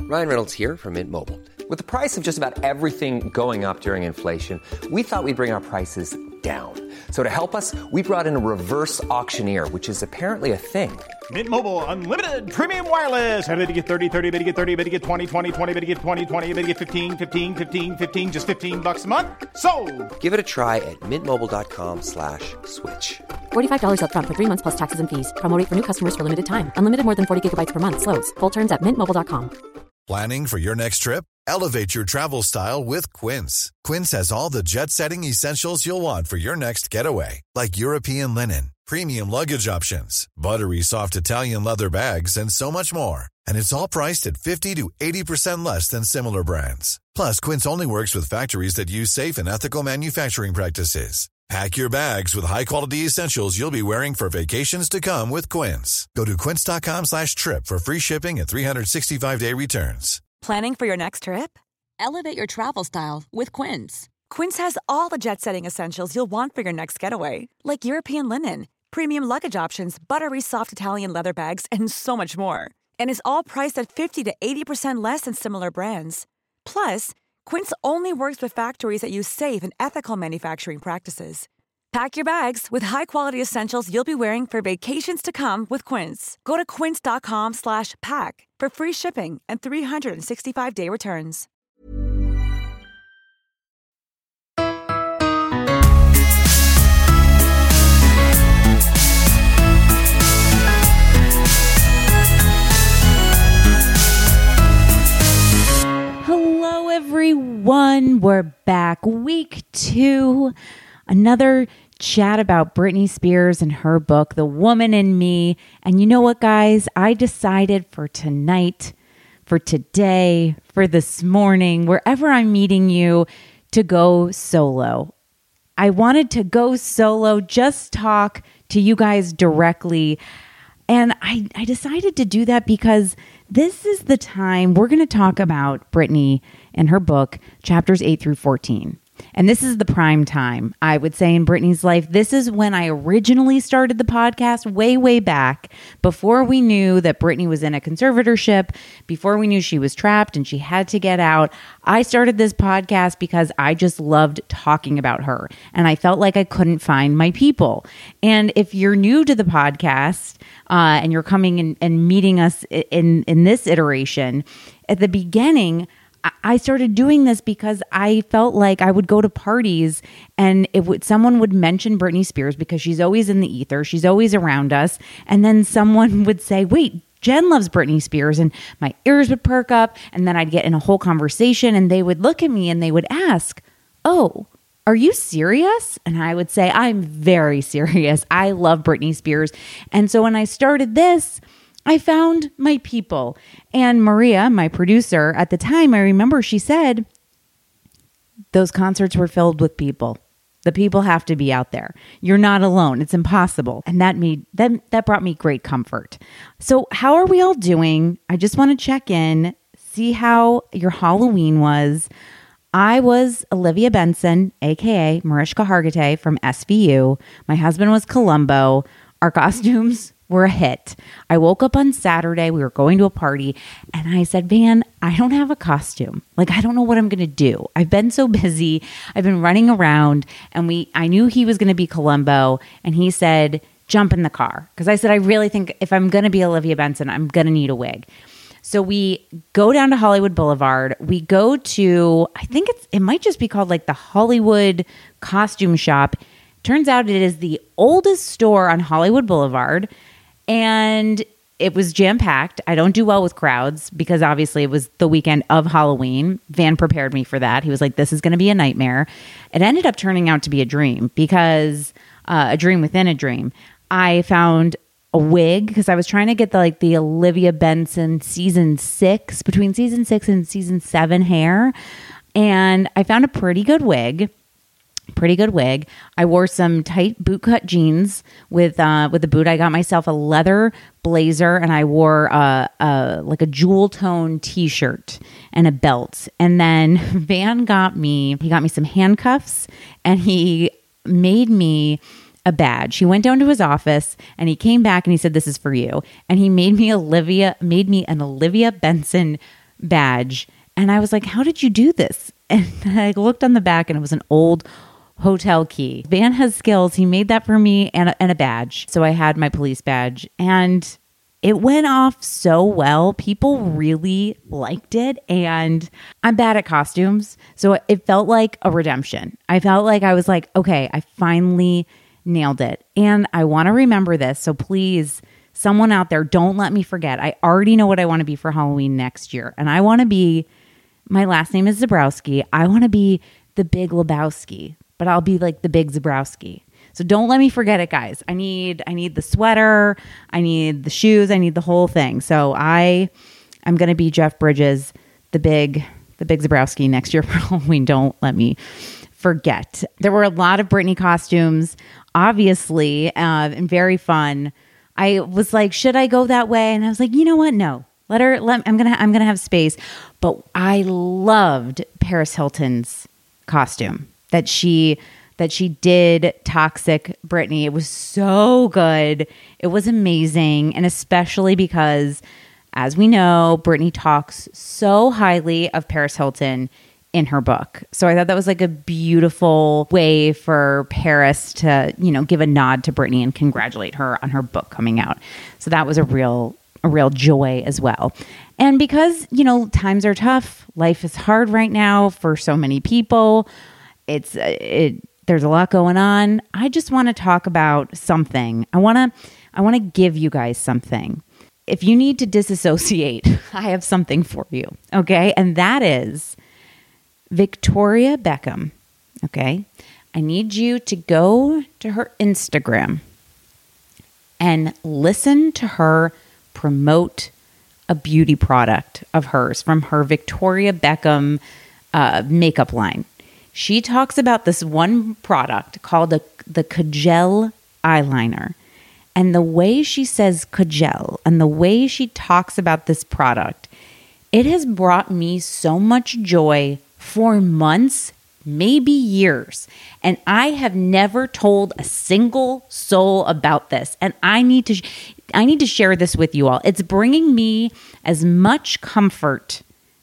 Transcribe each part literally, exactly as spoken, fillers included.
Ryan Reynolds here from Mint Mobile. With the price of just about everything going up during inflation, we thought we'd bring our prices down. So to help us, we brought in a reverse auctioneer, which is apparently a thing. Mint Mobile Unlimited Premium Wireless. How to get thirty, thirty, how to get thirty, how to get twenty, twenty, twenty, how to get twenty, twenty, how to get fifteen, fifteen, fifteen, fifteen, just fifteen bucks a month? Sold! Give it a try at mintmobile.com slash switch. forty-five dollars up front for three months plus taxes and fees. Promo rate for new customers for limited time. Unlimited more than forty gigabytes per month. Slows full terms at mint mobile dot com. Planning for your next trip? Elevate your travel style with Quince. Quince has all the jet-setting essentials you'll want for your next getaway, like European linen, premium luggage options, buttery soft Italian leather bags, and so much more. And it's all priced at fifty to eighty percent less than similar brands. Plus, Quince only works with factories that use safe and ethical manufacturing practices. Pack your bags with high-quality essentials you'll be wearing for vacations to come with Quince. Go to quince.com slash trip for free shipping and three sixty-five day returns. Planning for your next trip? Elevate your travel style with Quince. Quince has all the jet-setting essentials you'll want for your next getaway, like European linen, premium luggage options, buttery soft Italian leather bags, and so much more. And is all priced at fifty to eighty percent less than similar brands. Plus, Quince only works with factories that use safe and ethical manufacturing practices. Pack your bags with high-quality essentials you'll be wearing for vacations to come with Quince. Go to quince.com slash pack for free shipping and three sixty-five day returns. Hello, everyone. We're back. Week two. Another chat about Britney Spears and her book, The Woman in Me. And you know what, guys? I decided for tonight, for today, for this morning, wherever I'm meeting you, to go solo. I wanted to go solo, just talk to you guys directly. And I, I decided to do that because this is the time we're going to talk about Britney and her book, chapters eight through fourteen. And this is the prime time, I would say, in Britney's life. This is when I originally started the podcast way, way back, before we knew that Britney was in a conservatorship, before we knew she was trapped and she had to get out. I started this podcast because I just loved talking about her, and I felt like I couldn't find my people. And if you're new to the podcast uh, and you're coming in, and meeting us in, in this iteration, at the beginning, I started doing this because I felt like I would go to parties and it would someone would mention Britney Spears because she's always in the ether. She's always around us. And then someone would say, wait, Jen loves Britney Spears. And my ears would perk up. And then I'd get in a whole conversation and they would look at me and they would ask, oh, are you serious? And I would say, I'm very serious. I love Britney Spears. And so when I started this, I found my people. And Maria, my producer at the time, I remember she said, those concerts were filled with people. The people have to be out there. You're not alone. It's impossible. And that made that, that brought me great comfort. So how are we all doing? I just want to check in, see how your Halloween was. I was Olivia Benson, a k a. Mariska Hargitay from S V U. My husband was Columbo. Our costumes were a hit. I woke up on Saturday. We were going to a party and I said, Van, I don't have a costume. Like, I don't know what I'm going to do. I've been so busy. I've been running around and we, I knew he was going to be Columbo and he said, jump in the car. Cause I said, I really think if I'm going to be Olivia Benson, I'm going to need a wig. So we go down to Hollywood Boulevard. We go to, I think it's, it might just be called like the Hollywood Costume Shop. Turns out it is the oldest store on Hollywood Boulevard. And it was jam-packed. I don't do well with crowds because obviously it was the weekend of Halloween. Van prepared me for that. He was like, this is going to be a nightmare. It ended up turning out to be a dream because uh, a dream within a dream. I found a wig because I was trying to get the like the Olivia Benson season six, between season six and season seven hair. And I found a pretty good wig. Pretty good wig. I wore some tight bootcut jeans with uh, with the boot. I got myself a leather blazer and I wore uh, uh, like a jewel tone t-shirt and a belt. And then Van got me, he got me some handcuffs and he made me a badge. He went down to his office and he came back and he said, this is for you. And he made me Olivia, made me an Olivia Benson badge. And I was like, how did you do this? And I looked on the back and it was an old hotel key. Van has skills. He made that for me and a, and a badge. So I had my police badge and it went off so well. People really liked it. And I'm bad at costumes. So it felt like a redemption. I felt like I was like, okay, I finally nailed it. And I want to remember this. So please, someone out there, don't let me forget. I already know what I want to be for Halloween next year. And I want to be, my last name is Zabrowski. I want to be the Big Lebowski, but I'll be like the Big Zabrowski. So don't let me forget it, guys. I need I need the sweater, I need the shoes, I need the whole thing. So I I'm gonna be Jeff Bridges, the big the Big Zabrowski next year for Halloween. Don't let me forget. There were a lot of Britney costumes, obviously, uh, and very fun. I was like, should I go that way? And I was like, you know what? No. Let her let I'm gonna I'm gonna have space. But I loved Paris Hilton's costume that she that she did Toxic Britney. It was so good. It was amazing. And especially because, as we know, Britney talks so highly of Paris Hilton in her book. So I thought that was like a beautiful way for Paris to, you know, give a nod to Britney and congratulate her on her book coming out. So that was a real, a real joy as well. And because, you know, times are tough, life is hard right now for so many people. It's, it, There's a lot going on. I just want to talk about something. I want to I want to give you guys something. If you need to disassociate, I have something for you, okay? And that is Victoria Beckham, okay? I need you to go to her Instagram and listen to her promote a beauty product of hers from her Victoria Beckham uh, makeup line. She talks about this one product called the, the Kajal eyeliner. And the way she says Kajal and the way she talks about this product, it has brought me so much joy for months, maybe years. And I have never told a single soul about this. And I need to, sh- I need to share this with you all. It's bringing me as much comfort,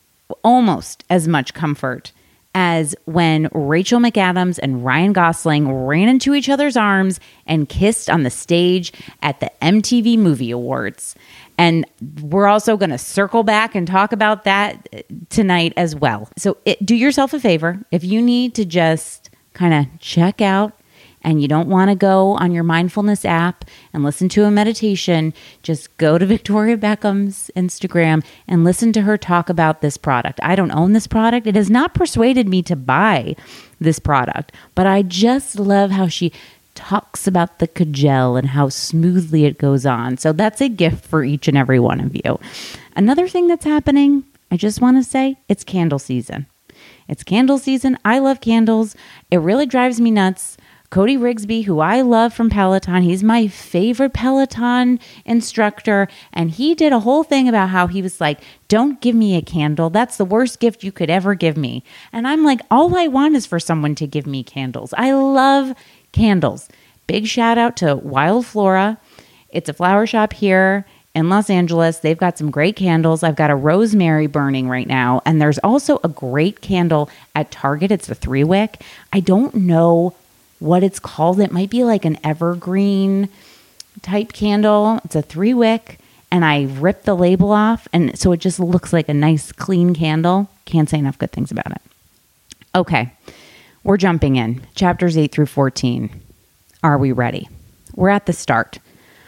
almost as much comfort, as when Rachel McAdams and Ryan Gosling ran into each other's arms and kissed on the stage at the M T V Movie Awards. And we're also going to circle back and talk about that tonight as well. So it, do yourself a favor. If you need to just kind of check out and you don't want to go on your mindfulness app and listen to a meditation, just go to Victoria Beckham's Instagram and listen to her talk about this product. I don't own this product. It has not persuaded me to buy this product, but I just love how she talks about the Kajal and how smoothly it goes on. So that's a gift for each and every one of you. Another thing that's happening, I just want to say, it's candle season. It's candle season. I love candles. It really drives me nuts. Cody Rigsby, who I love from Peloton, he's my favorite Peloton instructor. And he did a whole thing about how he was like, don't give me a candle. That's the worst gift you could ever give me. And I'm like, all I want is for someone to give me candles. I love candles. Big shout out to Wild Flora. It's a flower shop here in Los Angeles. They've got some great candles. I've got a rosemary burning right now. And there's also a great candle at Target. It's a three wick. I don't know what it's called. It might be like an evergreen type candle. It's a three wick and I ripped the label off. And so it just looks like a nice clean candle. Can't say enough good things about it. Okay. We're jumping in. Chapters eight through fourteen. Are we ready? We're at the start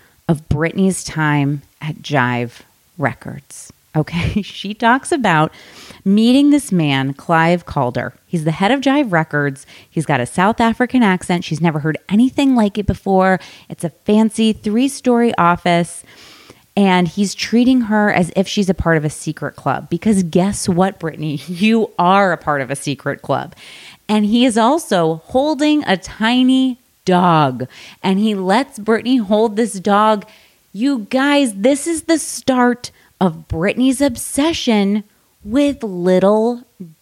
of Britney's time at Jive Records. Okay, she talks about meeting this man, Clive Calder. He's the head of Jive Records. He's got a South African accent. She's never heard anything like it before. It's a fancy three-story office. And he's treating her as if she's a part of a secret club. Because guess what, Britney? You are a part of a secret club. And he is also holding a tiny dog. And he lets Britney hold this dog. You guys, this is the start of Britney's obsession with little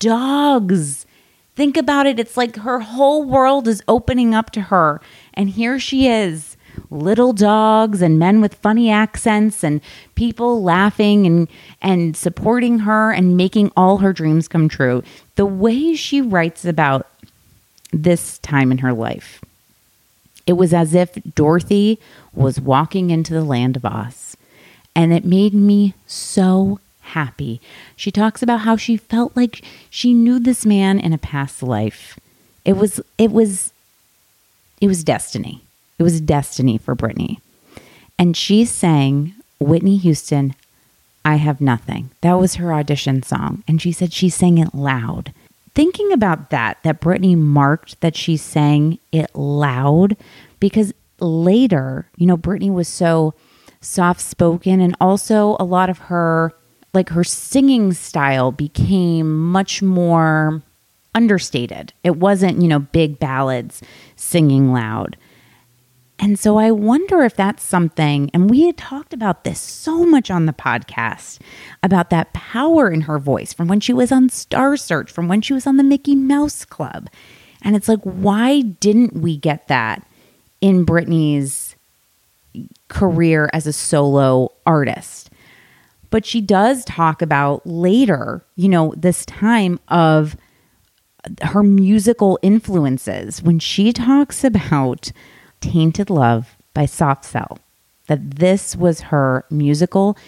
dogs. Think about it. It's like her whole world is opening up to her. And here she is little dogs and men with funny accents and people laughing and and supporting her and making all her dreams come true. The way she writes about this time in her life, it was as if Dorothy was walking into the land of Oz, and it made me so happy. She talks about how she felt like she knew this man in a past life. It was it was it was destiny. It was destiny for Britney. And she sang Whitney Houston, I Have Nothing. That was her audition song. And she said she sang it loud. Thinking about that, that Britney marked that she sang it loud, because later, you know, Britney was so soft-spoken, and also a lot of her, like her singing style became much more understated. It wasn't, you know, big ballads singing loud. And so I wonder if that's something, and we had talked about this so much on the podcast, about that power in her voice from when she was on Star Search, from when she was on the Mickey Mouse Club. And it's like, why didn't we get that in Britney's career as a solo artist? But she does talk about later, you know, this time of her musical influences when she talks about Tainted Love by Soft Cell, that this was her musical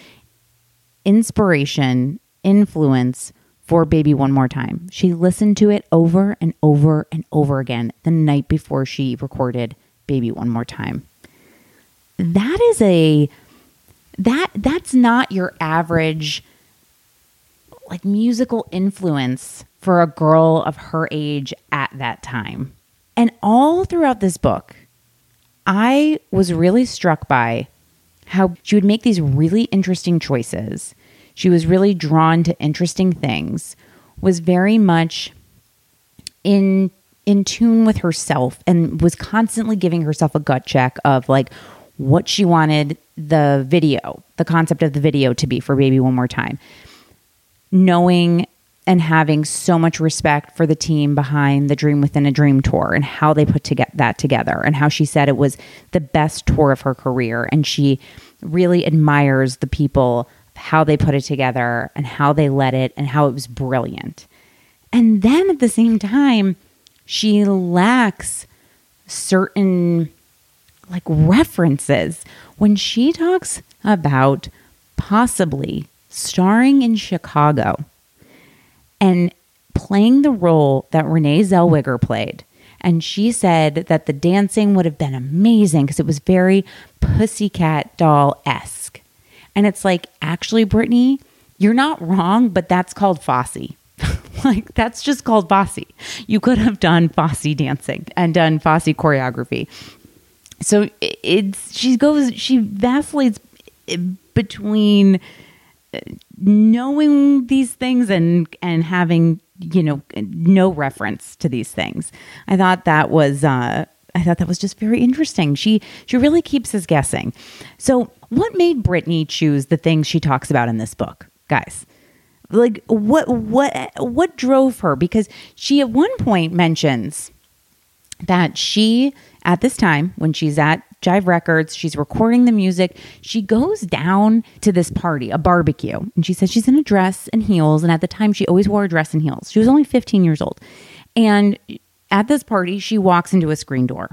inspiration, influence for Baby One More Time. She listened to it over and over and over again the night before she recorded Baby One More Time. That is a, that that's not your average like musical influence for a girl of her age at that time. And all throughout this book, I was really struck by how she would make these really interesting choices. She was really drawn to interesting things, was very much in in tune with herself, and was constantly giving herself a gut check of like what she wanted the video, the concept of the video to be for Baby One More Time. Knowing and having so much respect for the team behind the Dream Within a Dream tour and how they put to get that together, and how she said it was the best tour of her career. And she really admires the people, how they put it together and how they led it and how it was brilliant. And then at the same time, she lacks certain like references when she talks about possibly starring in Chicago and playing the role that Renee Zellweger played. And she said that the dancing would have been amazing because it was very Pussycat Doll-esque. And it's like, actually, Britney, you're not wrong, but that's called Fosse. Like, that's just called Fosse. You could have done Fosse dancing and done Fosse choreography. So it's, she goes, she vacillates between knowing these things and and having, you know, no reference to these things. I thought that was uh I thought that was just very interesting. She she really keeps us guessing. So what made Britney choose the things she talks about in this book, guys? Like what what what drove her? Because she at one point mentions that she, at this time when she's at Jive Records, she's recording the music, she goes down to this party, a barbecue, and she says she's in a dress and heels, and at the time she always wore a dress and heels. She was only fifteen years old. And at this party, she walks into a screen door.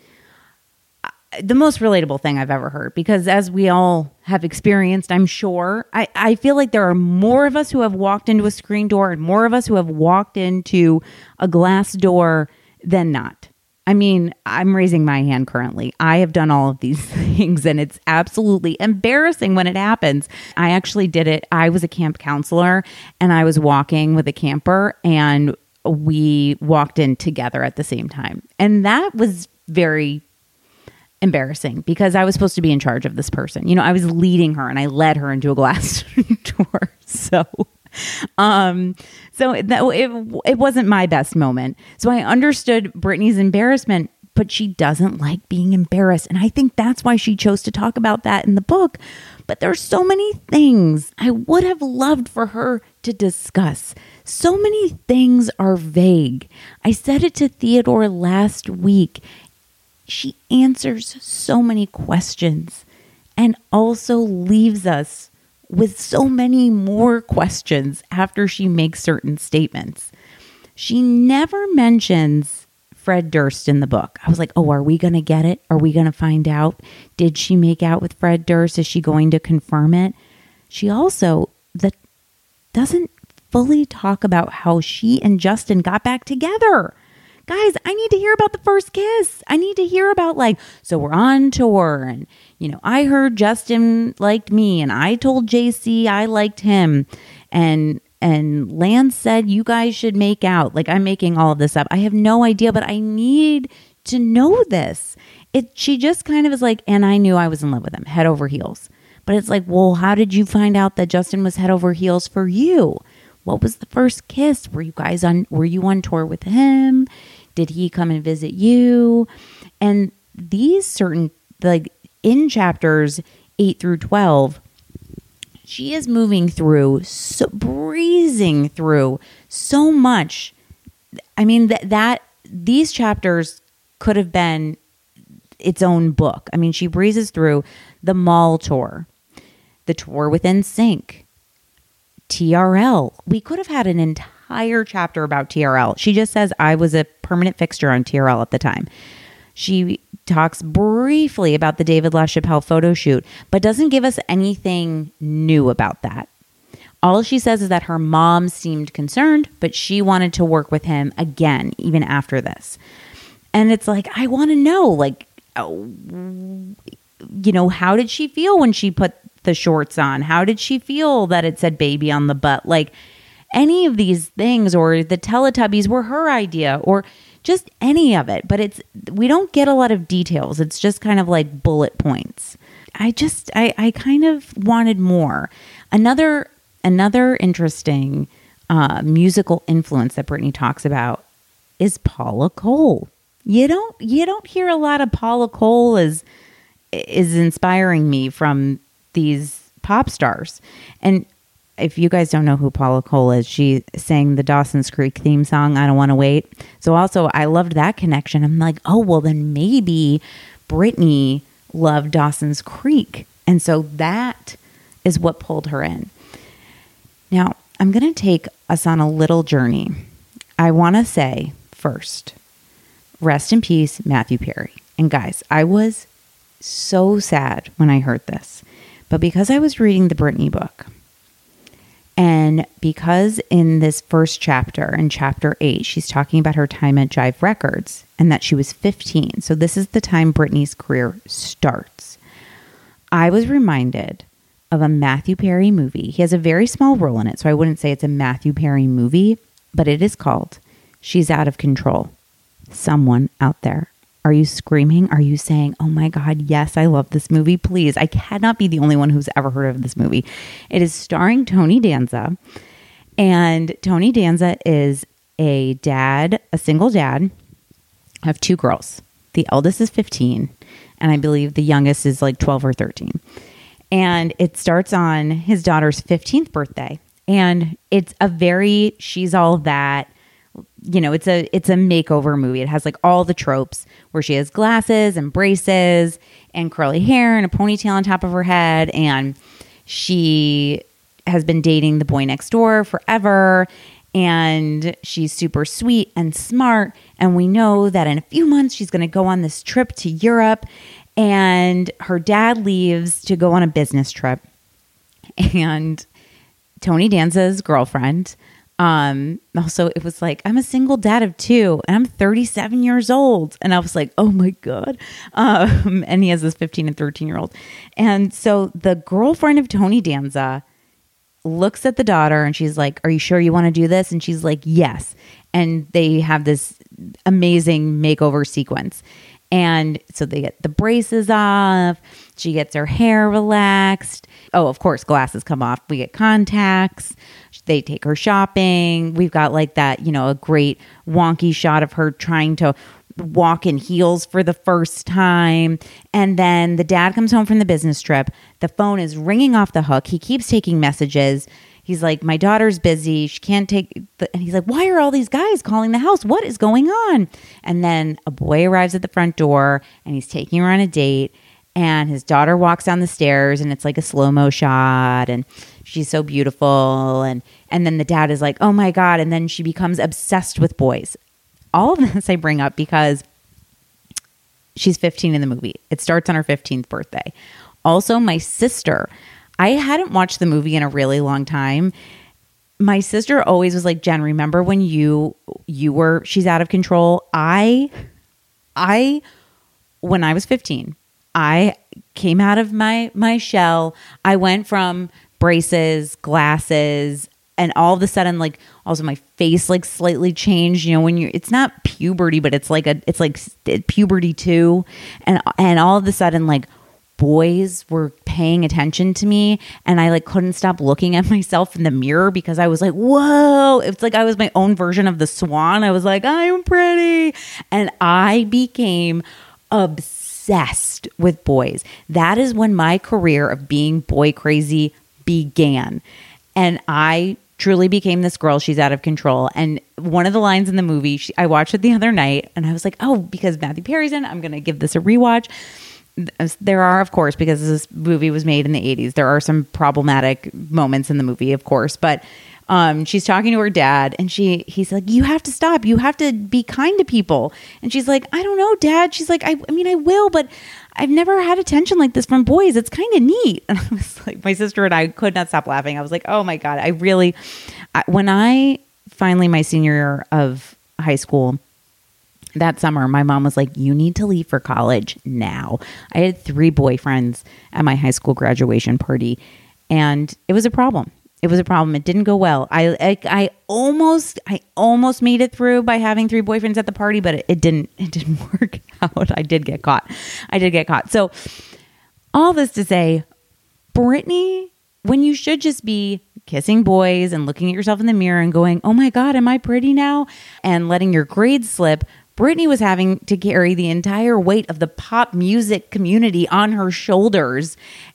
The most relatable thing I've ever heard, because as we all have experienced, I'm sure, I, I feel like there are more of us who have walked into a screen door and more of us who have walked into a glass door than not. I mean, I'm raising my hand currently. I have done all of these things, and it's absolutely embarrassing when it happens. I actually did it. I was a camp counselor, and I was walking with a camper, and we walked in together at the same time. And that was very embarrassing because I was supposed to be in charge of this person. You know, I was leading her, and I led her into a glass door. So... Um, so that it, it wasn't my best moment. So I understood Britney's embarrassment, but she doesn't like being embarrassed. And I think that's why she chose to talk about that in the book. But there's so many things I would have loved for her to discuss. So many things are vague. I said it to Theodore last week. she answers so many questions and also leaves us with so many more questions after she makes certain statements. She never mentions Fred Durst in the book. I was like, oh, are we going to get it? Are we going to find out? Did she make out with Fred Durst? Is she going to confirm it? She also the, doesn't fully talk about how she and Justin got back together. Guys, I need to hear about the first kiss. I need to hear about like, so we're on tour and, you know, I heard Justin liked me and I told J C I liked him. And And Lance said, you guys should make out. Like, I'm making all of this up. I have no idea, but I need to know this. It. She just kind of is like, and I knew I was in love with him, head over heels. But it's like, well, how did you find out that Justin was head over heels for you? What was the first kiss? Were you guys on, were you on tour with him? Did he come and visit you? And these certain, like in chapters eight through twelve, she is moving through, so, breezing through so much. I mean, that that these chapters could have been its own book. I mean, she breezes through the mall tour, the tour with N Sync, T R L. We could have had an entire chapter about T R L. She just says, I was a permanent fixture on T R L at the time. She talks briefly about the David LaChapelle photo shoot, but doesn't give us anything new about that. All she says is that her mom seemed concerned, but she wanted to work with him again, even after this. And it's like, I want to know, like, oh, you know, how did she feel when she put the shorts on? How did she feel that it said baby on the butt? Like, any of these things, or the Teletubbies were her idea, or just any of it. But it's, we don't get a lot of details. It's just kind of like bullet points. I just, I, I kind of wanted more. Another, another interesting uh, musical influence that Brittany talks about is Paula Cole. You don't, you don't hear a lot of Paula Cole as is inspiring me from these pop stars. And if you guys don't know who Paula Cole is, she sang the Dawson's Creek theme song, I Don't Want to Wait. So also, I loved that connection. I'm like, oh, well, then maybe Brittany loved Dawson's Creek. And so that is what pulled her in. Now, I'm going to take us on a little journey. I want to say first, rest in peace, Matthew Perry. And guys, I was so sad when I heard this. But because I was reading the Brittany book, and because in this first chapter, in chapter eight, she's talking about her time at Jive Records and that she was fifteen. So this is the time Brittany's career starts. I was reminded of a Matthew Perry movie. He has a very small role in it, so I wouldn't say it's a Matthew Perry movie, but it is called She's Out of Control. Someone out there, are you screaming? Are you saying, oh my God, yes, I love this movie? Please, I cannot be the only one who's ever heard of this movie. It is starring Tony Danza. And Tony Danza is a dad, a single dad of two girls. The eldest is fifteen, and I believe the youngest is like twelve or thirteen. And it starts on his daughter's fifteenth birthday. And it's a very, she's all that. You know, it's a it's a makeover movie. It has like all the tropes where she has glasses and braces and curly hair and a ponytail on top of her head. And she has been dating the boy next door forever. And she's super sweet and smart. And we know that in a few months, she's going to go on this trip to Europe. And her dad leaves to go on a business trip. And Tony Danza's girlfriend... Um, also, it was like, I'm a single dad of two and I'm thirty-seven years old. And I was like, oh my God. Um, and he has this fifteen and thirteen year old. And so the girlfriend of Tony Danza looks at the daughter and she's like, are you sure you want to do this? And she's like, yes. And they have this amazing makeover sequence. And so they get the braces off. She gets her hair relaxed. Oh, of course, glasses come off. We get contacts. They take her shopping. We've got like that, you know, a great wonky shot of her trying to walk in heels for the first time. And then the dad comes home from the business trip. The phone is ringing off the hook. He keeps taking messages. he's like, my daughter's busy. She can't take the, and he's like, why are all these guys calling the house? What is going on? And then a boy arrives at the front door and he's taking her on a date. And his daughter walks down the stairs and it's like a slow-mo shot and she's so beautiful. And, and then the dad is like, oh my God. And then she becomes obsessed with boys. All of this I bring up because she's fifteen in the movie. It starts on her fifteenth birthday. Also, my sister, I hadn't watched the movie in a really long time. My sister always was like, Jen, remember when you you were She's Out of Control? I, I, when I was fifteen, I came out of my my shell. I went from braces, glasses, and all of a sudden, like, also my face like slightly changed. You know, when you're, it's not puberty, but it's like a, it's like puberty too. And and all of a sudden, like, boys were paying attention to me, and I like couldn't stop looking at myself in the mirror because I was like, whoa! It's like I was my own version of the swan. I was like, I'm pretty, and I became obsessed with boys. That is when my career of being boy crazy began, and I truly became this girl. She's out of control. And one of the lines in the movie, she, I watched it the other night, and I was like, oh, because Matthew Perry's in, I'm going to give this a rewatch. There are, of course, because this movie was made in the eighties, there are some problematic moments in the movie, of course. But um, she's talking to her dad, and she he's like, you have to stop. You have to be kind to people. And she's like, I don't know, Dad. She's like, I, I mean, I will, but I've never had attention like this from boys. It's kind of neat. And I was like, my sister and I could not stop laughing. I was like, oh my God, I really, I, when I finally, my senior year of high school, that summer, my mom was like, you need to leave for college now. I had three boyfriends at my high school graduation party, and it was a problem. It was a problem. It didn't go well. I, I, I almost, I almost made it through by having three boyfriends at the party, but it, it didn't, it didn't work out. I did get caught. I did get caught. So all this to say, Brittany, when you should just be kissing boys and looking at yourself in the mirror and going, oh my God, am I pretty now? And letting your grades slip, Brittany was having to carry the entire weight of the pop music community on her shoulders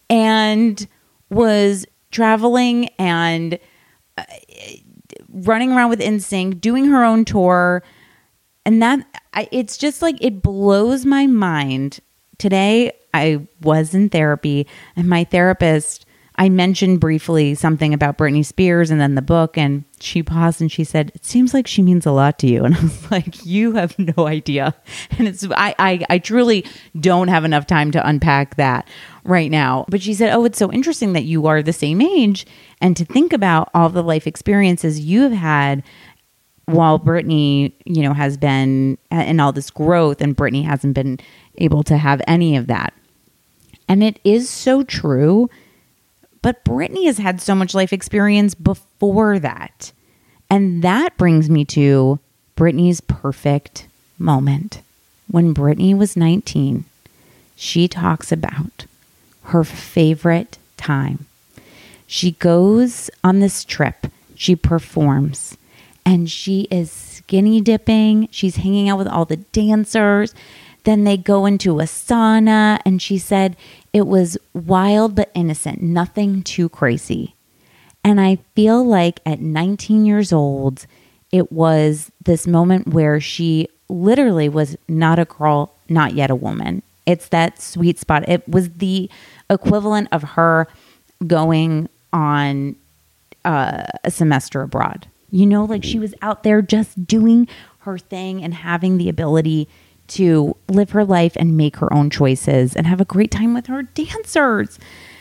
and was traveling and uh, running around with N Sync, doing her own tour. And that, I, it's just like, it blows my mind. Today, I was in therapy, and my therapist, I mentioned briefly something about Britney Spears and then the book, and she paused and she said, it seems like she means a lot to you. And I was like, you have no idea. And it's, I, I, I truly don't have enough time to unpack that right now. But she said, oh, it's so interesting that you are the same age, and to think about all the life experiences you have had while Britney, you know, has been in all this growth, and Britney hasn't been able to have any of that. And it is so true. But Britney has had so much life experience before that. And that brings me to Britney's perfect moment. When Britney was nineteen, she talks about her favorite time. She goes on this trip, she performs, and she is skinny dipping. She's hanging out with all the dancers. Then they go into a sauna, and she said it was wild but innocent, nothing too crazy. And I feel like at nineteen years old, it was this moment where she literally was not a girl, not yet a woman. It's that sweet spot. It was the equivalent of her going on uh, a semester abroad. You know, like she was out there just doing her thing and having the ability to live her life and make her own choices and have a great time with her dancers.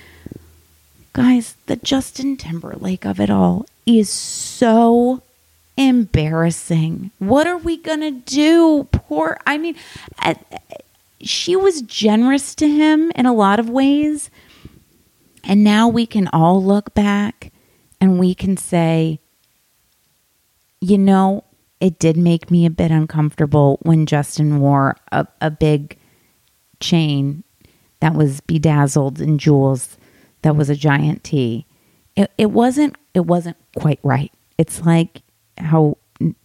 Guys, the Justin Timberlake of it all is so embarrassing. What are we gonna do? Poor, I mean, she was generous to him in a lot of ways. And now we can all look back and we can say, you know, it did make me a bit uncomfortable when Justin wore a, a big chain that was bedazzled in jewels that was a giant T. It, it wasn't it wasn't quite right. It's like how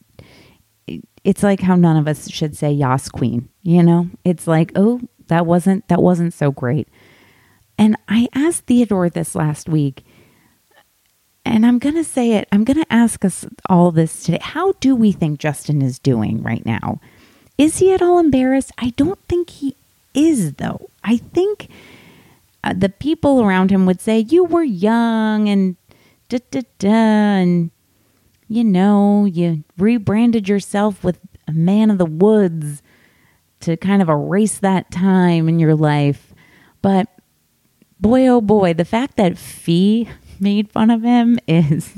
it's like how none of us should say Yas Queen, you know? It's like, oh, that wasn't that wasn't so great. And I asked Theodore this last week, and I'm going to say it, I'm going to ask us all this today. How do we think Justin is doing right now? Is he at all embarrassed? I don't think he is, though. I think uh, the people around him would say, you were young and da da da, and you know, you rebranded yourself with a man of the woods to kind of erase that time in your life. But boy, oh boy, the fact that Fee made fun of him is,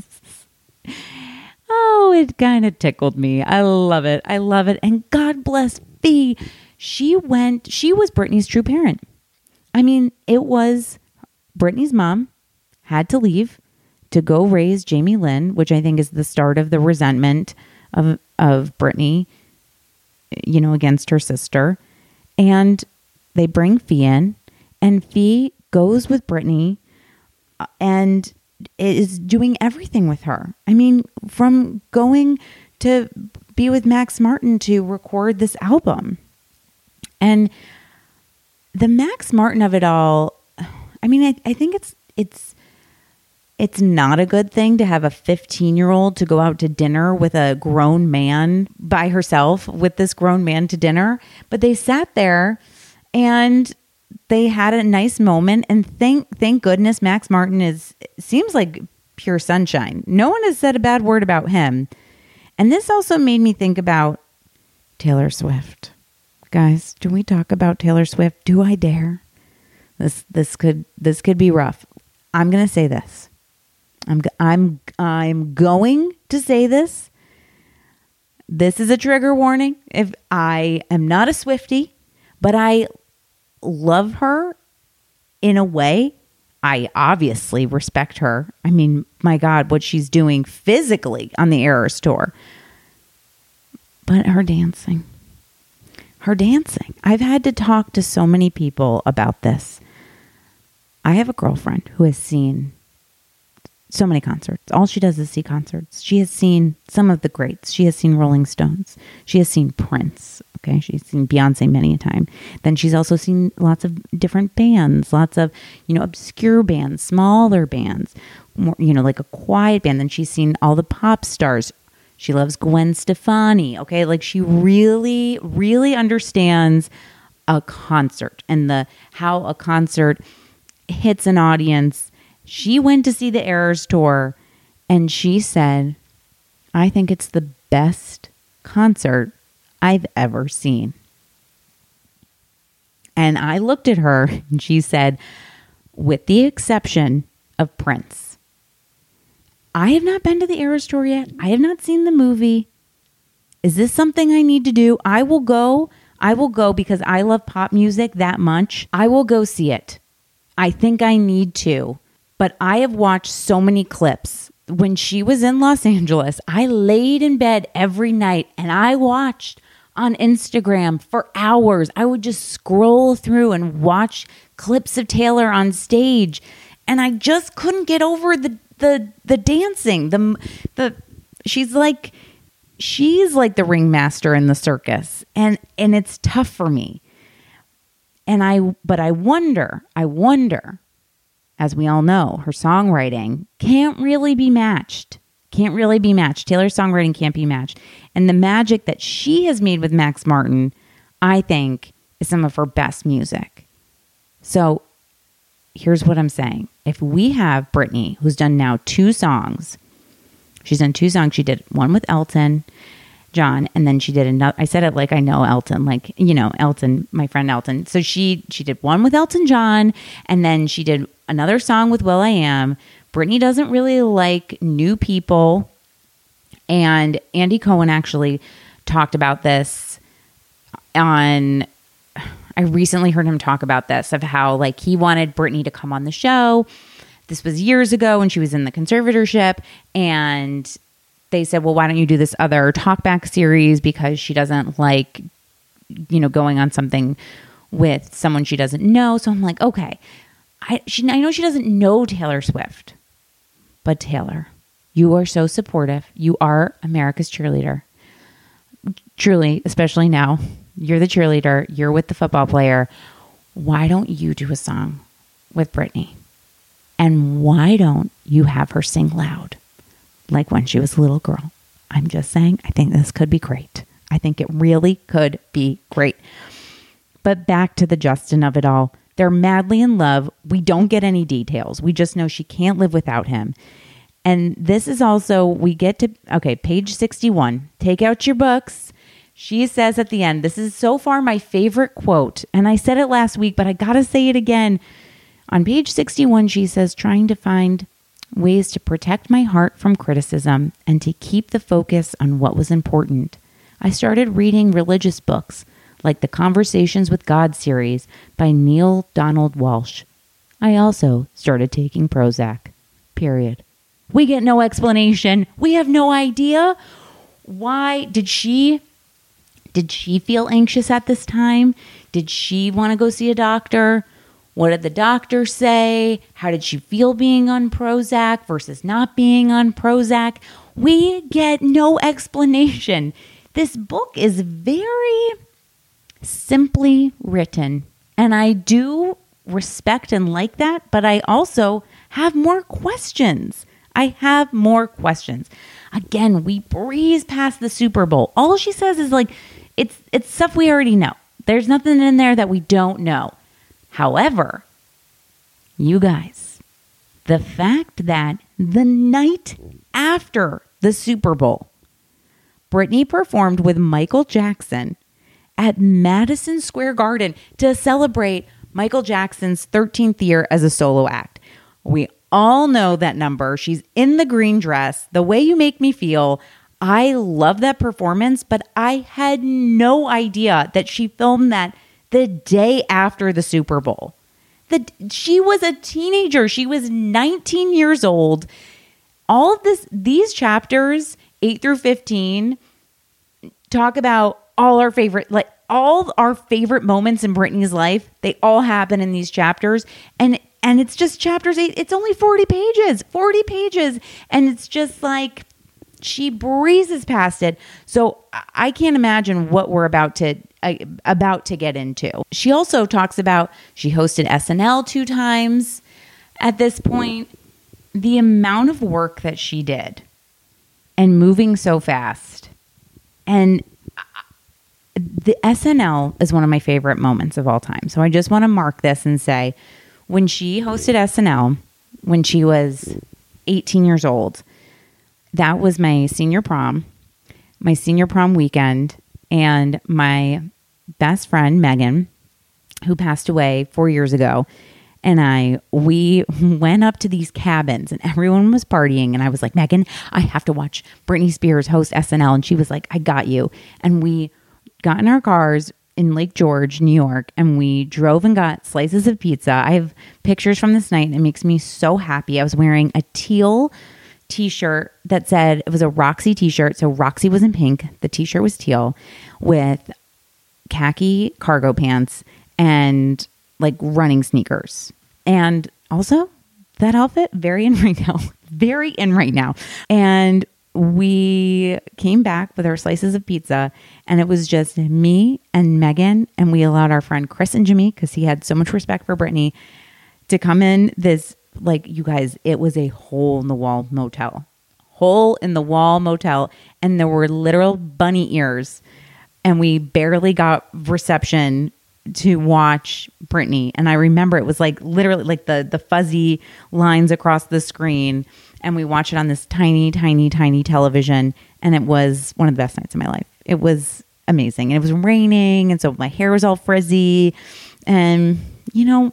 oh, it kind of tickled me. I love it. I love it. And God bless Fee. She went, she was Britney's true parent. I mean, it was Britney's mom had to leave to go raise Jamie Lynn, which I think is the start of the resentment of, of Britney, you know, against her sister. And they bring Fee in, and Fee goes with Britney and is doing everything with her. I mean, from going to be with Max Martin to record this album. And the Max Martin of it all, I mean, I, I think it's it's it's not a good thing to have a fifteen-year-old to go out to dinner with a grown man by herself with this grown man to dinner. But they sat there and they had a nice moment, and thank thank goodness Max Martin is seems like pure sunshine. No one has said a bad word about him. And this also made me think about Taylor Swift. Guys, do we talk about Taylor Swift? Do I dare? This this could this could be rough. I'm going to say this. I'm I'm I'm going to say this. This is a trigger warning. If I am not a Swiftie, but I love her in a way. I obviously respect her. I mean, my God, what she's doing physically on the Eras Tour. But her dancing. Her dancing. I've had to talk to so many people about this. I have a girlfriend who has seen so many concerts. All she does is see concerts. She has seen some of the greats. She has seen Rolling Stones. She has seen Prince. Okay, she's seen Beyonce many a time. Then she's also seen lots of different bands, lots of, you know, obscure bands, smaller bands, more, you know, like a quiet band. Then she's seen all the pop stars. She loves Gwen Stefani. Okay, like she really, really understands a concert and the how a concert hits an audience. She went to see the Eras Tour, and she said, "I think it's the best concert I've ever seen." And I looked at her and she said, with the exception of Prince, I have not been to the Eras Tour yet. I have not seen the movie. Is this something I need to do? I will go. I will go because I love pop music that much. I will go see it. I think I need to. But I have watched so many clips. When she was in Los Angeles, I laid in bed every night and I watched on Instagram for hours. I would just scroll through and watch clips of Taylor on stage, and I just couldn't get over the the the dancing. The the she's like she's like the ringmaster in the circus, and and it's tough for me. And I but I wonder, I wonder, as we all know, her songwriting can't really be matched. Can't really be matched. Taylor's songwriting can't be matched. And the magic that she has made with Max Martin, I think, is some of her best music. So here's what I'm saying. If we have Britney, who's done now two songs, she's done two songs. She did one with Elton John, and then she did another. I said it like I know Elton, like, you know, Elton, my friend Elton. So she she did one with Elton John, and then she did another song with will.i.am. Britney doesn't really like new people. And Andy Cohen actually talked about this on, I recently heard him talk about this, of how like he wanted Britney to come on the show. This was years ago when she was in the conservatorship. And they said, well, why don't you do this other talkback series? Because she doesn't like, you know, going on something with someone she doesn't know. So I'm like, okay, I, she, I know she doesn't know Taylor Swift. But Taylor, you are so supportive. You are America's cheerleader. Truly, especially now. You're the cheerleader. You're with the football player. Why don't you do a song with Britney? And why don't you have her sing loud, like when she was a little girl? I'm just saying, I think this could be great. I think it really could be great. But back to the Justin of it all. They're madly in love. We don't get any details. We just know she can't live without him. And this is also, we get to, okay, page sixty-one. Take out your books. She says at the end, this is so far my favorite quote. And I said it last week, but I got to say it again. On page sixty-one, she says, trying to find ways to protect my heart from criticism and to keep the focus on what was important. I started reading religious books like the Conversations with God series by Neil Donald Walsh. I also started taking Prozac. Period. We get no explanation. We have no idea. Why did she, did she feel anxious at this time? Did she want to go see a doctor? What did the doctor say? How did she feel being on Prozac versus not being on Prozac? We get no explanation. This book is very simply written, and I do respect and like that, but I also have more questions. I have more questions. Again, we breeze past the Super Bowl. All she says is like, it's it's stuff we already know. There's nothing in there that we don't know. However, you guys, the fact that the night after the Super Bowl, Britney performed with Michael Jackson at Madison Square Garden to celebrate Michael Jackson's thirteenth year as a solo act. We all know that number. She's in the green dress. The Way You Make Me Feel. I love that performance, but I had no idea that she filmed that the day after the Super Bowl. The, she was a teenager. She was nineteen years old. All of this, these chapters, eight through fifteen, talk about all our favorite, like all our favorite moments in Britney's life. They all happen in these chapters. And and it's just chapters eight. It's only forty pages, forty pages. And it's just like, she breezes past it. So I can't imagine what we're about to uh, about to get into. She also talks about, she hosted S N L two times at this point. The amount of work that she did and moving so fast. And the S N L is one of my favorite moments of all time. So I just want to mark this and say, when she hosted S N L, when she was eighteen years old, that was my senior prom, my senior prom weekend, and my best friend, Megan, who passed away four years ago, and I, we went up to these cabins and everyone was partying. And I was like, Megan, I have to watch Britney Spears host S N L. And she was like, I got you. And we got in our cars in Lake George, New York, and we drove and got slices of pizza. I have pictures from this night and it makes me so happy. I was wearing a teal t-shirt that said, it was a Roxy t-shirt. So Roxy was in pink. The t-shirt was teal with khaki cargo pants and like running sneakers. And also that outfit, very in right now, very in right now. And we came back with our slices of pizza and it was just me and Megan. And we allowed our friend Chris and Jimmy, because he had so much respect for Britney, to come in this, like, you guys, it was a hole in the wall motel, hole in the wall motel. And there were literal bunny ears and we barely got reception to watch Britney. And I remember it was like literally like the, the fuzzy lines across the screen. And we watched it on this tiny, tiny, tiny television. And it was one of the best nights of my life. It was amazing. And it was raining. And so my hair was all frizzy. And, you know,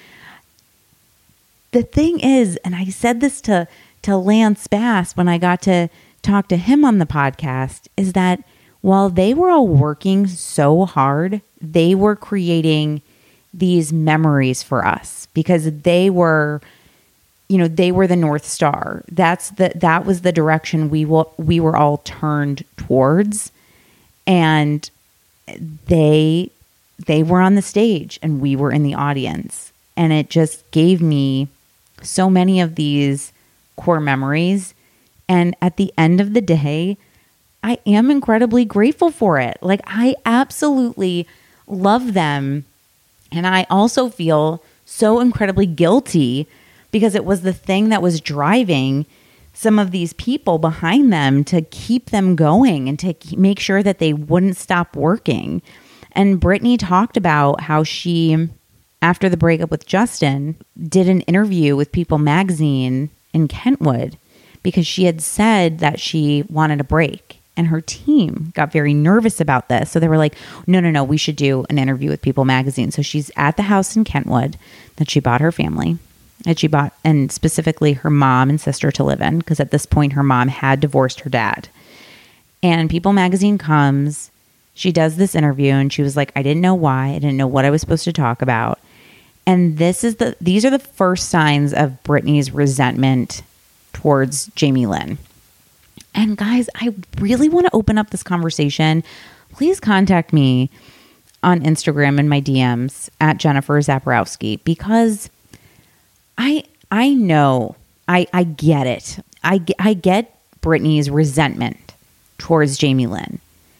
the thing is, and I said this to, to Lance Bass when I got to talk to him on the podcast, is that while they were all working so hard, they were creating these memories for us because they were, you know, they were the North Star. That's the, that was the direction we will, we were all turned towards. And they, they were on the stage and we were in the audience. And it just gave me so many of these core memories. And at the end of the day, I am incredibly grateful for it. Like, I absolutely love them. And I also feel so incredibly guilty because it was the thing that was driving some of these people behind them to keep them going and to make sure that they wouldn't stop working. And Britney talked about how she, after the breakup with Justin, did an interview with People magazine in Kentwood because she had said that she wanted a break. And her team got very nervous about this. So they were like, no, no, no, we should do an interview with People magazine. So she's at the house in Kentwood that she bought her family. And she bought, and specifically her mom and sister to live in, because at this point her mom had divorced her dad. And People magazine comes, she does this interview, and she was like, I didn't know why, I didn't know what I was supposed to talk about. And this is the these are the first signs of Britney's resentment towards Jamie Lynn. And guys, I really want to open up this conversation. Please contact me on Instagram in my D Ms at Jennifer Zaporowski, because I I know, I, I get it. I, I get Britney's resentment towards Jamie Lynn.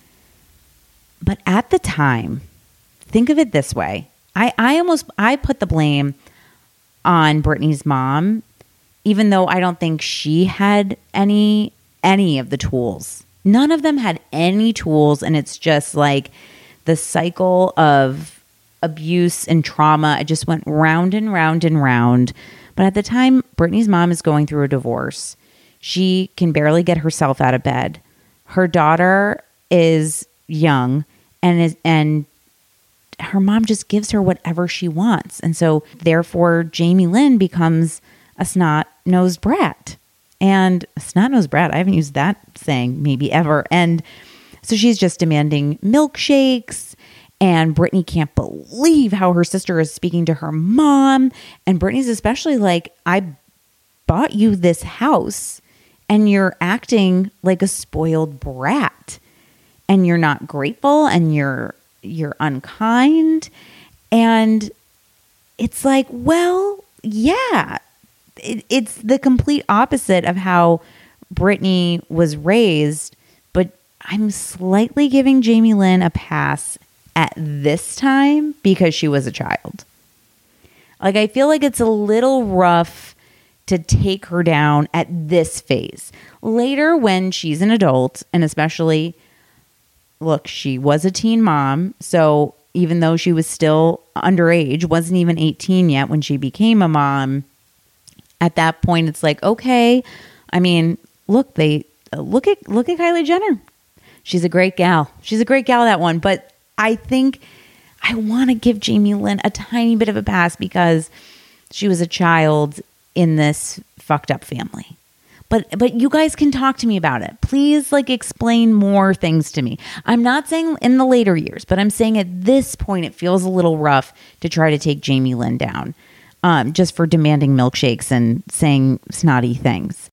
But at the time, think of it this way. I, I almost, I put the blame on Britney's mom, even though I don't think she had any, any of the tools. None of them had any tools. And it's just like the cycle of abuse and trauma. It just went round and round and round. But at the time, Britney's mom is going through a divorce. She can barely get herself out of bed. Her daughter is young, and is and her mom just gives her whatever she wants. And so therefore, Jamie Lynn becomes a snot-nosed brat. And a snot-nosed brat, I haven't used that saying maybe ever. And so she's just demanding milkshakes. And Britney can't believe how her sister is speaking to her mom. And Britney's especially like, I bought you this house and you're acting like a spoiled brat. And you're not grateful and you're you're unkind. And it's like, well, yeah. It, it's the complete opposite of how Britney was raised. But I'm slightly giving Jamie Lynn a pass at this time because she was a child. Like, I feel like it's a little rough to take her down at this phase. Later, when she's an adult, and especially, look, she was a teen mom, so even though she was still underage, wasn't even eighteen yet when she became a mom, at that point, it's like, okay, I mean, look, they look at look at Kylie Jenner. She's a great gal. She's a great gal, that one, but I think I want to give Jamie Lynn a tiny bit of a pass because she was a child in this fucked up family. But but you guys can talk to me about it. Please, like, explain more things to me. I'm not saying in the later years, but I'm saying at this point it feels a little rough to try to take Jamie Lynn down um, just for demanding milkshakes and saying snotty things.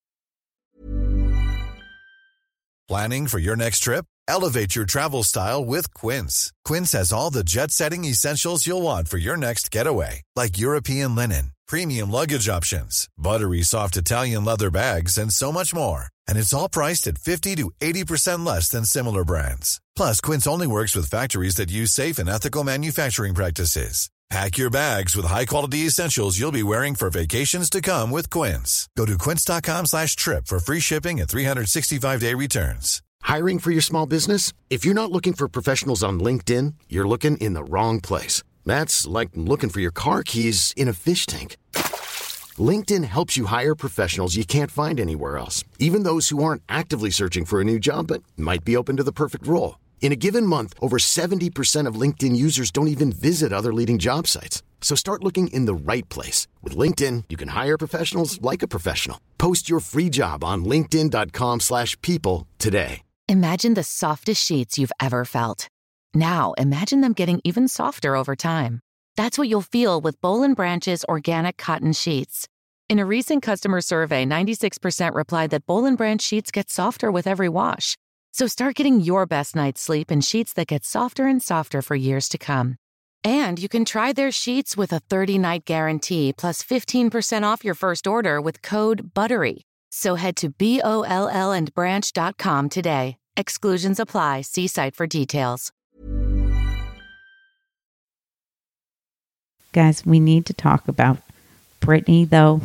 Planning for your next trip? Elevate your travel style with Quince. Quince has all the jet-setting essentials you'll want for your next getaway, like European linen, premium luggage options, buttery soft Italian leather bags, and so much more. And it's all priced at fifty to eighty percent less than similar brands. Plus, Quince only works with factories that use safe and ethical manufacturing practices. Pack your bags with high-quality essentials you'll be wearing for vacations to come with Quince. Go to quince.com slash trip for free shipping and three sixty-five day returns. Hiring for your small business? If you're not looking for professionals on LinkedIn, you're looking in the wrong place. That's like looking for your car keys in a fish tank. LinkedIn helps you hire professionals you can't find anywhere else, even those who aren't actively searching for a new job but might be open to the perfect role. In a given month, over seventy percent of LinkedIn users don't even visit other leading job sites. So start looking in the right place. With LinkedIn, you can hire professionals like a professional. Post your free job on linkedin.com slash people today. Imagine the softest sheets you've ever felt. Now, imagine them getting even softer over time. That's what you'll feel with Boll and Branch's organic cotton sheets. In a recent customer survey, ninety-six percent replied that Boll and Branch sheets get softer with every wash. So start getting your best night's sleep in sheets that get softer and softer for years to come. And you can try their sheets with a thirty-night guarantee plus fifteen percent off your first order with code BUTTERY. So head to B O L L and branch dot com today. Exclusions apply. See site for details. Guys, we need to talk about Britney, though,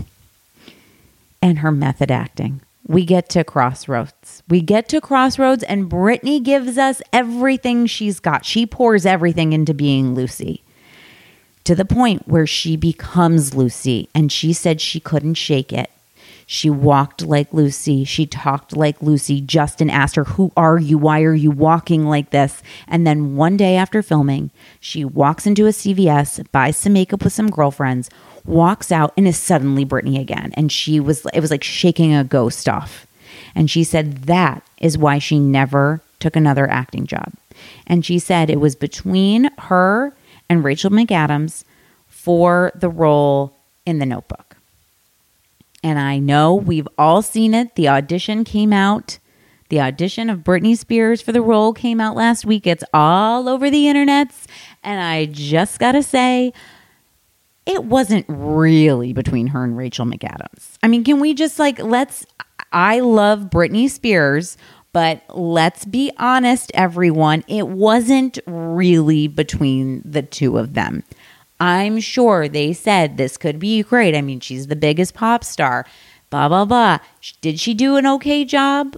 and her method acting. We get to Crossroads. We get to Crossroads, and Britney gives us everything she's got. She pours everything into being Lucy, to the point where she becomes Lucy, and she said she couldn't shake it. She walked like Lucy. She talked like Lucy. Justin asked her, "Who are you? Why are you walking like this?" And then one day after filming, she walks into a C V S, buys some makeup with some girlfriends, walks out, and is suddenly Britney again. And she was, it was like shaking a ghost off. And she said that is why she never took another acting job. And she said it was between her and Rachel McAdams for the role in The Notebook. And I know we've all seen it. The audition came out. The audition of Britney Spears for the role came out last week. It's all over the internets. And I just got to say, it wasn't really between her and Rachel McAdams. I mean, can we just like, let's, I love Britney Spears, but let's be honest, everyone, it wasn't really between the two of them. I'm sure they said this could be great. I mean, she's the biggest pop star, blah, blah, blah. Did she do an okay job?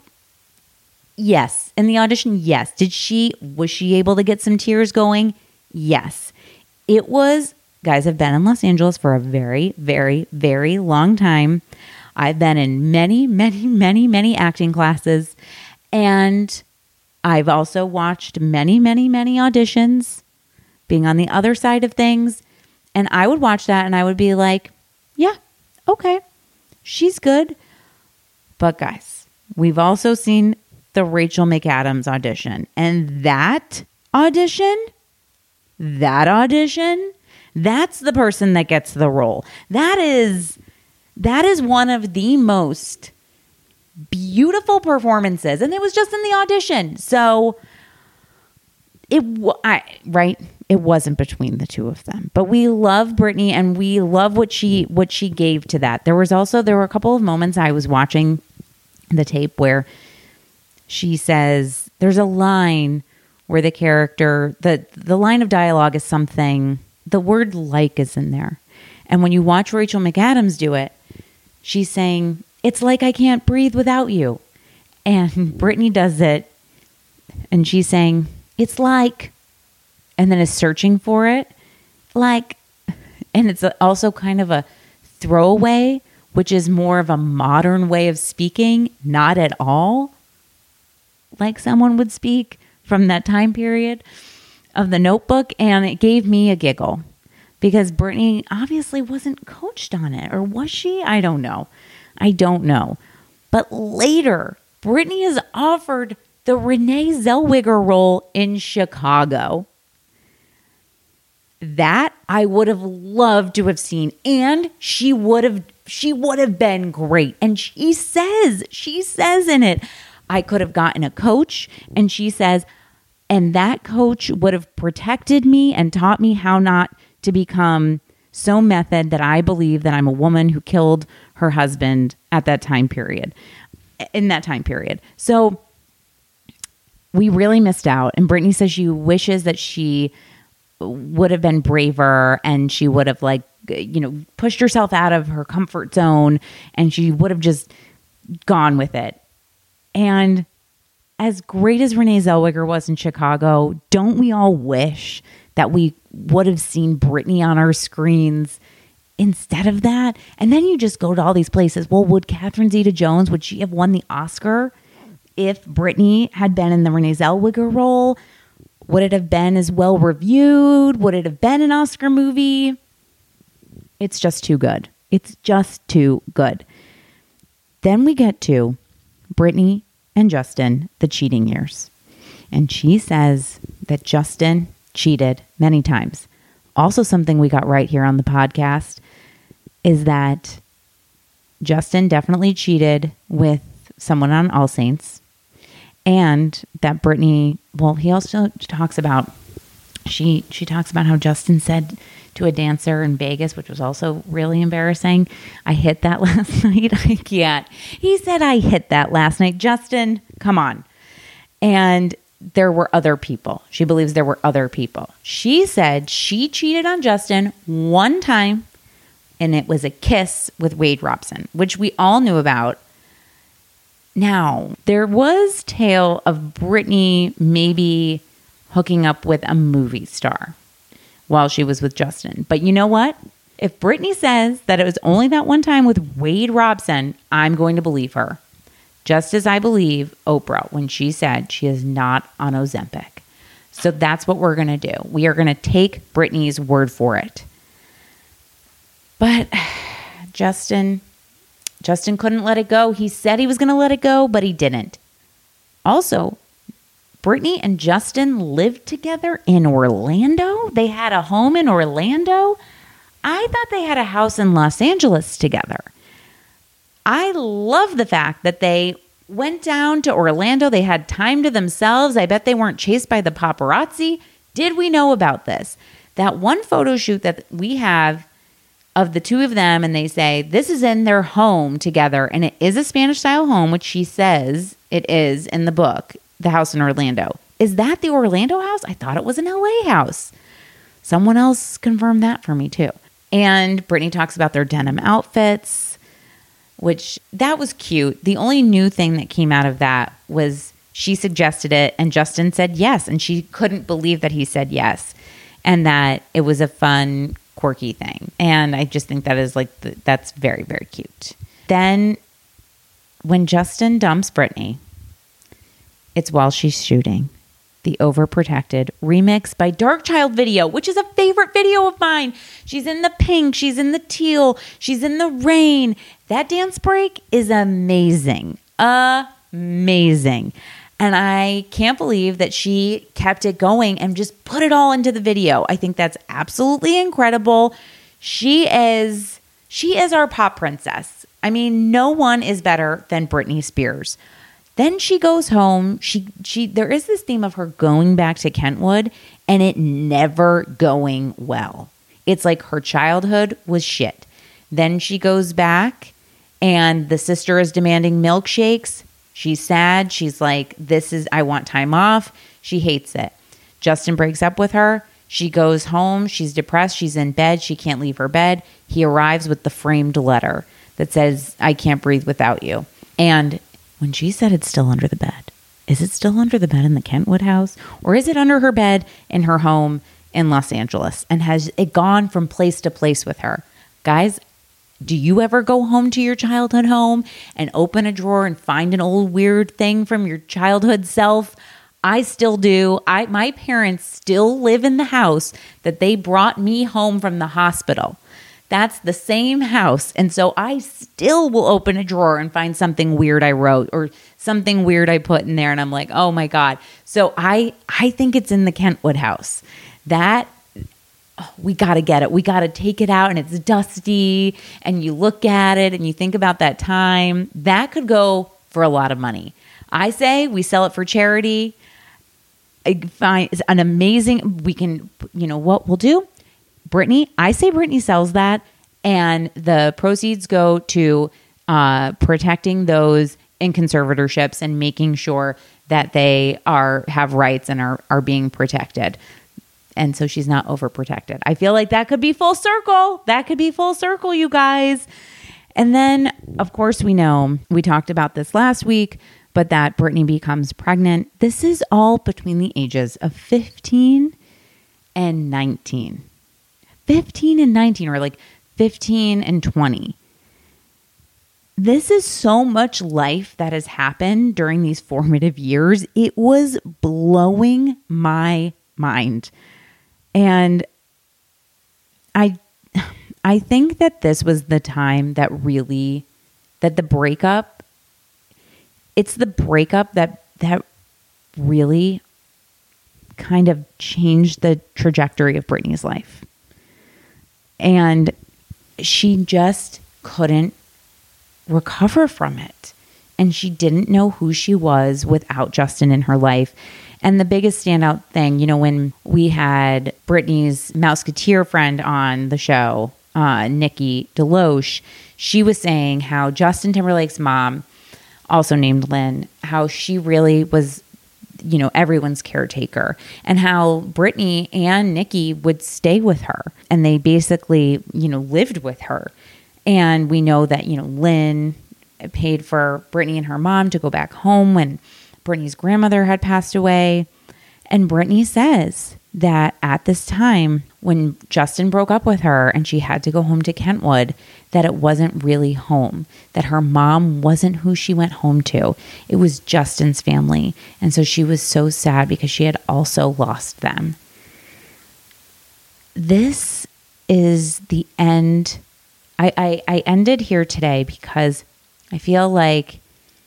Yes. In the audition, yes. Did she, was she able to get some tears going? Yes. It was, guys, I've been in Los Angeles for a very, very, very long time. I've been in many, many, many, many acting classes. And I've also watched many, many, many auditions, being on the other side of things. And I would watch that and I would be like, yeah, okay, she's good. But guys, we've also seen the Rachel McAdams audition. And that audition, that audition, that's the person that gets the role. That is, that is one of the most beautiful performances. And it was just in the audition. So it, I, right? It wasn't between the two of them, but we love Britney and we love what she what she gave to that. There was also there were a couple of moments I was watching the tape where she says there's a line where the character the the line of dialogue is something, the word like is in there, and when you watch Rachel McAdams do it, she's saying it's like I can't breathe without you, and Britney does it, and she's saying it's like. And then is searching for it. Like, and it's also kind of a throwaway, which is more of a modern way of speaking, not at all like someone would speak from that time period of The Notebook. And it gave me a giggle because Britney obviously wasn't coached on it. Or was she? I don't know. I don't know. But later, Britney is offered the Renee Zellweger role in Chicago. That I would have loved to have seen, and she would have she would have been great. And she says, she says in it, I could have gotten a coach, and she says, and that coach would have protected me and taught me how not to become so method that I believe that I'm a woman who killed her husband at that time period, in that time period. So we really missed out. And Britney says she wishes that she would have been braver and she would have like, you know, pushed herself out of her comfort zone and she would have just gone with it. And as great as Renee Zellweger was in Chicago, don't we all wish that we would have seen Britney on our screens instead of that? And then you just go to all these places. Well, would Catherine Zeta-Jones, would she have won the Oscar if Britney had been in the Renee Zellweger role? Would it have been as well reviewed? Would it have been an Oscar movie? It's just too good. It's just too good. Then we get to Britney and Justin, the cheating years. And she says that Justin cheated many times. Also, something we got right here on the podcast is that Justin definitely cheated with someone on All Saints. And that Britney, well, he also talks about, she she talks about how Justin said to a dancer in Vegas, which was also really embarrassing, I hit that last night. I can't. He said, I hit that last night. Justin, come on. And there were other people. She believes there were other people. She said she cheated on Justin one time and it was a kiss with Wade Robson, which we all knew about. Now, there was tale of Britney maybe hooking up with a movie star while she was with Justin. But you know what? If Britney says that it was only that one time with Wade Robson, I'm going to believe her. Just as I believe Oprah when she said she is not on Ozempic. So that's what we're going to do. We are going to take Britney's word for it. But Justin, Justin couldn't let it go. He said he was going to let it go, but he didn't. Also, Britney and Justin lived together in Orlando. They had a home in Orlando. I thought they had a house in Los Angeles together. I love the fact that they went down to Orlando. They had time to themselves. I bet they weren't chased by the paparazzi. Did we know about this? That one photo shoot that we have of the two of them, and they say this is in their home together, and it is a Spanish-style home, which she says it is in the book, the house in Orlando. Is that the Orlando house? I thought it was an L A house. Someone else confirmed that for me too. And Britney talks about their denim outfits, which that was cute. The only new thing that came out of that was she suggested it and Justin said yes. And she couldn't believe that he said yes and that it was a fun, quirky thing. And I just think that is like, the, that's very, very cute. Then when Justin dumps Britney, it's while she's shooting the Overprotected remix by Darkchild Video, which is a favorite video of mine. She's in the pink, she's in the teal, she's in the rain. That dance break is amazing. Amazing. And I can't believe that she kept it going and just put it all into the video. I think that's absolutely incredible. She is she is our pop princess. I mean, no one is better than Britney Spears. Then she goes home. She she there is this theme of her going back to Kentwood and it never going well. It's like her childhood was shit. Then she goes back and the sister is demanding milkshakes. She's sad. She's like, this is, I want time off. She hates it. Justin breaks up with her. She goes home. She's depressed. She's in bed. She can't leave her bed. He arrives with the framed letter that says, I can't breathe without you. And when she said it's still under the bed, is it still under the bed in the Kentwood house? Or is it under her bed in her home in Los Angeles? And has it gone from place to place with her? Guys, do you ever go home to your childhood home and open a drawer and find an old weird thing from your childhood self? I still do. I my parents still live in the house that they brought me home from the hospital. That's the same house. And so I still will open a drawer and find something weird I wrote or something weird I put in there. And I'm like, oh my God. So I, I think it's in the Kentwood house. That, oh, we got to get it. We got to take it out and it's dusty and you look at it and you think about that time. That could go for a lot of money. I say we sell it for charity. I find it's an amazing, we can, you know what we'll do? Britney, I say Britney sells that and the proceeds go to uh, protecting those in conservatorships and making sure that they are have rights and are, are being protected. And so she's not overprotected. I feel like that could be full circle. That could be full circle, you guys. And then, of course, we know, we talked about this last week, but that Britney becomes pregnant. This is all between the ages of fifteen and nineteen. fifteen and nineteen, or like fifteen and twenty. This is so much life that has happened during these formative years. It was blowing my mind. And I I think that this was the time that really, that the breakup, it's the breakup that that really kind of changed the trajectory of Britney's life. And she just couldn't recover from it. And she didn't know who she was without Justin in her life. And the biggest standout thing, you know, when we had Britney's Mouseketeer friend on the show, uh, Nikki Deloche, she was saying how Justin Timberlake's mom, also named Lynn, how she really was you know, everyone's caretaker, and how Brittany and Nikki would stay with her, and they basically, you know, lived with her. And we know that, you know, Lynn paid for Brittany and her mom to go back home when Brittany's grandmother had passed away. And Brittany says that at this time, when Justin broke up with her and she had to go home to Kentwood, that it wasn't really home, that her mom wasn't who she went home to. It was Justin's family. And so she was so sad because she had also lost them. This is the end. I, I, I ended here today because I feel like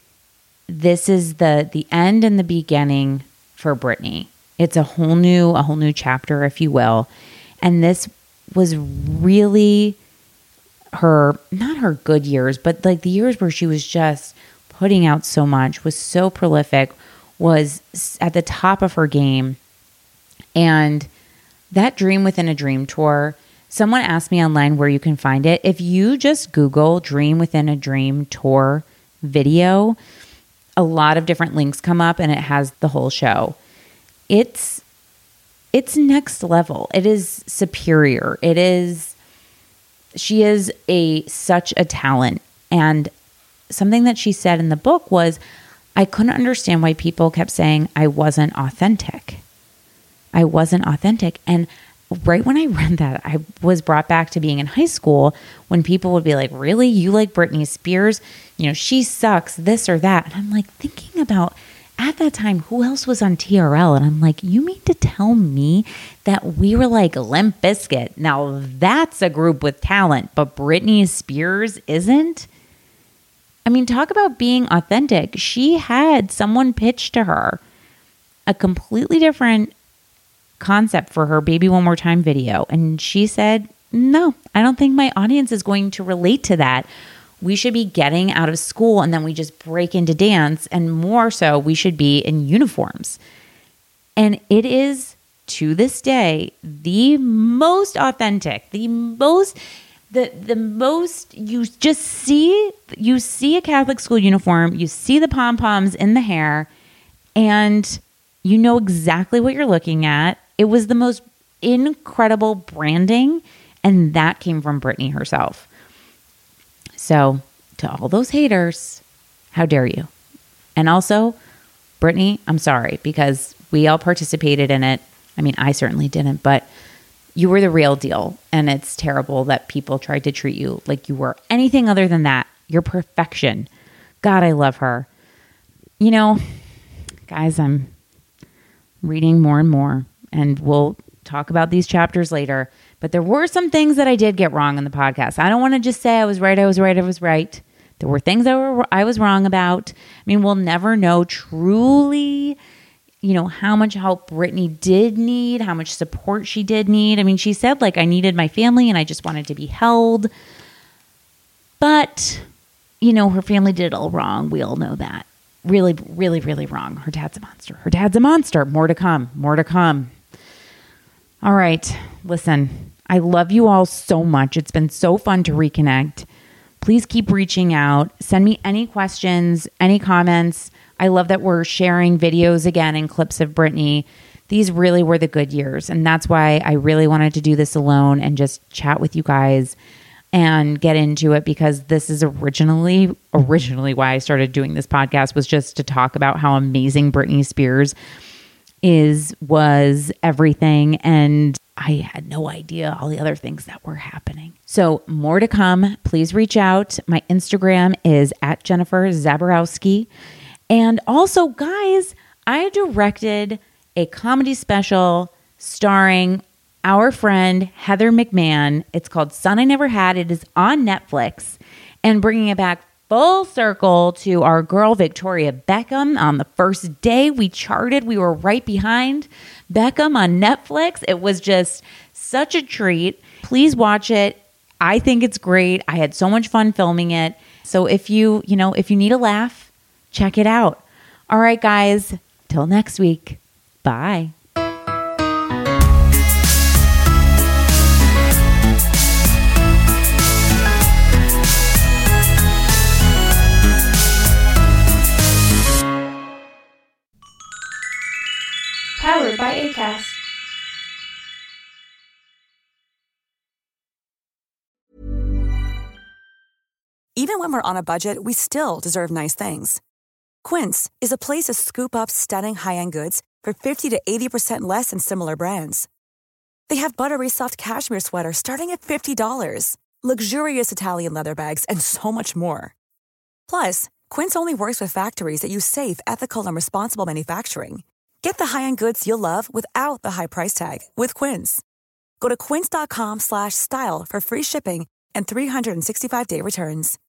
this is the the end and the beginning for Brittany. It's a whole new, a whole new chapter, if you will. And this was really her, not her good years, but like the years where she was just putting out so much, was so prolific, was at the top of her game. And that Dream Within a Dream tour, someone asked me online where you can find it. If you just Google Dream Within a Dream tour video, a lot of different links come up and it has the whole show. It's it's next level. It is superior. It is, she is a such a talent. And something that she said in the book was, I couldn't understand why people kept saying I wasn't authentic. I wasn't authentic. And right when I read that, I was brought back to being in high school when people would be like, really? You like Britney Spears? You know, she sucks, this or that. And I'm like thinking about, at that time, who else was on T R L? And I'm like, you mean to tell me that we were like Limp Bizkit? Now that's a group with talent, but Britney Spears isn't? I mean, talk about being authentic. She had someone pitch to her a completely different concept for her Baby One More Time video. And she said, no, I don't think my audience is going to relate to that. We should be getting out of school and then we just break into dance, and more so, we should be in uniforms. And it is, to this day, the most authentic, the most, the the most, you just see, you see a Catholic school uniform, you see the pom-poms in the hair, and you know exactly what you're looking at. It was the most incredible branding, and that came from Britney herself. So, to all those haters, how dare you? And also, Britney, I'm sorry, because we all participated in it. I mean, I certainly didn't, but you were the real deal. And it's terrible that people tried to treat you like you were anything other than that. You're perfection. God, I love her. You know, guys, I'm reading more and more, and we'll talk about these chapters later. But there were some things that I did get wrong in the podcast. I don't want to just say I was right, I was right, I was right. There were things that were, I was wrong about. I mean, we'll never know truly, you know, how much help Britney did need, how much support she did need. I mean, she said, like, I needed my family and I just wanted to be held. But, you know, her family did it all wrong. We all know that. Really, really, really wrong. Her dad's a monster. Her dad's a monster. More to come. More to come. All right. Listen, I love you all so much. It's been so fun to reconnect. Please keep reaching out. Send me any questions, any comments. I love that we're sharing videos again and clips of Britney. These really were the good years. And that's why I really wanted to do this alone and just chat with you guys and get into it, because this is originally, originally why I started doing this podcast, was just to talk about how amazing Britney Spears is, was everything. And I had no idea all the other things that were happening. So more to come. Please reach out. My Instagram is at Jennifer Zaborowski. And also, guys, I directed a comedy special starring our friend Heather McMahon. It's called Son I Never Had. It is on Netflix, and bringing it back full circle to our girl Victoria Beckham. On the first day we charted, we were right behind Beckham on Netflix. It was just such a treat. Please watch it. I think it's great. I had so much fun filming it. So if you, you know, if you need a laugh, check it out. All right, guys, till next week. Bye. Powered by Acast. Even when we're on a budget, we still deserve nice things. Quince is a place to scoop up stunning high-end goods for fifty to eighty percent less than similar brands. They have buttery soft cashmere sweaters starting at fifty dollars, luxurious Italian leather bags, and so much more. Plus, Quince only works with factories that use safe, ethical, and responsible manufacturing. Get the high-end goods you'll love without the high price tag with Quince. Go to quince.com slash style for free shipping and three sixty-five day returns.